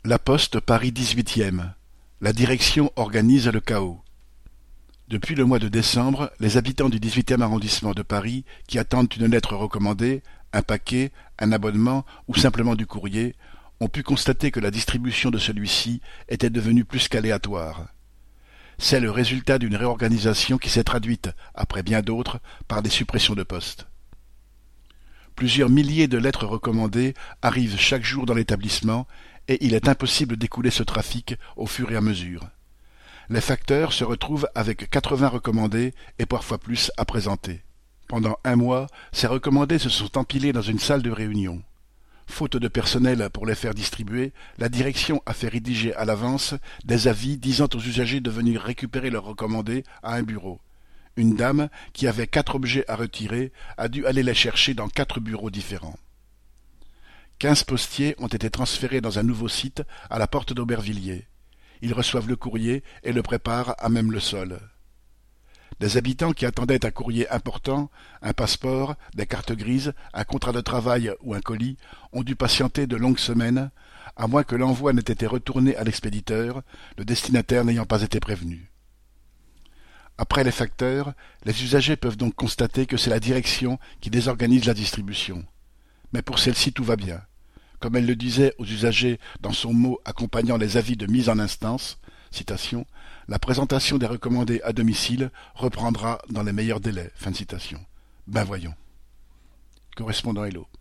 La Poste Paris 18e. La direction organise le chaos. Depuis le mois de décembre, les habitants du 18e arrondissement de Paris qui attendent une lettre recommandée, un paquet, un abonnement ou simplement du courrier, ont pu constater que la distribution de celui-ci était devenue plus qu'aléatoire. C'est le résultat d'une réorganisation qui s'est traduite, après bien d'autres, par des suppressions de postes. Plusieurs milliers de lettres recommandées arrivent chaque jour dans l'établissement et il est impossible d'écouler ce trafic au fur et à mesure. Les facteurs se retrouvent avec 80 recommandés et parfois plus à présenter. Pendant un mois, ces recommandés se sont empilés dans une salle de réunion. Faute de personnel pour les faire distribuer, la direction a fait rédiger à l'avance des avis disant aux usagers de venir récupérer leurs recommandés à un bureau. Une dame, qui avait 4 objets à retirer, a dû aller les chercher dans 4 bureaux différents. 15 postiers ont été transférés dans un nouveau site à la porte d'Aubervilliers. Ils reçoivent le courrier et le préparent à même le sol. Des habitants qui attendaient un courrier important, un passeport, des cartes grises, un contrat de travail ou un colis, ont dû patienter de longues semaines, à moins que l'envoi n'ait été retourné à l'expéditeur, le destinataire n'ayant pas été prévenu. Après les facteurs, les usagers peuvent donc constater que c'est la direction qui désorganise la distribution. Mais pour celle-ci tout va bien. Comme elle le disait aux usagers dans son mot accompagnant les avis de mise en instance, citation, « La présentation des recommandés à domicile reprendra dans les meilleurs délais. » Fin de citation. Ben voyons. Correspondant Hello.